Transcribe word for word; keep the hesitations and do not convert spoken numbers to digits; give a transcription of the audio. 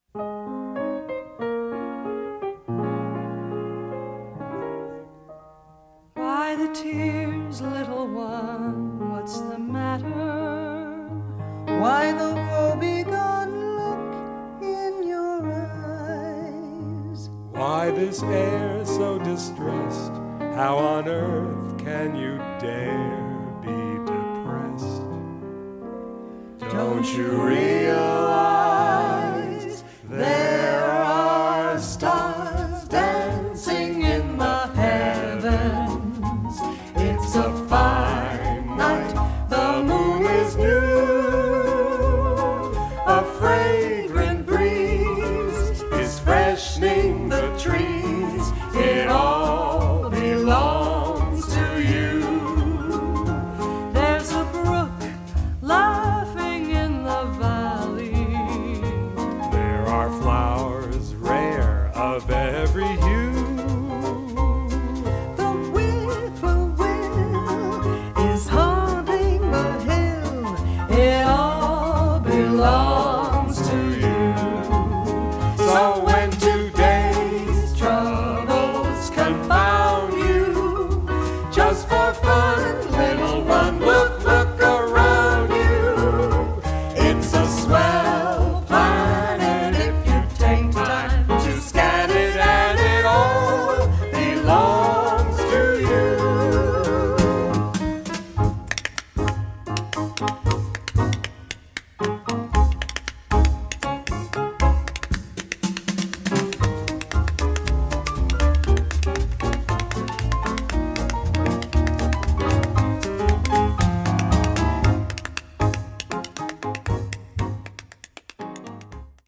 Why the tears, little one? What's the matter? Why the woebegone look in your eyes? Why this air so distressed? How on earth can you dare be depressed? Don't you realize there are stars dancing in the heavens? It's a fine night, the moon is new. A fragrant breeze is freshening the trees. It all belongs to you. There's a brook laughing in the valley. There are flowers rare of every hue.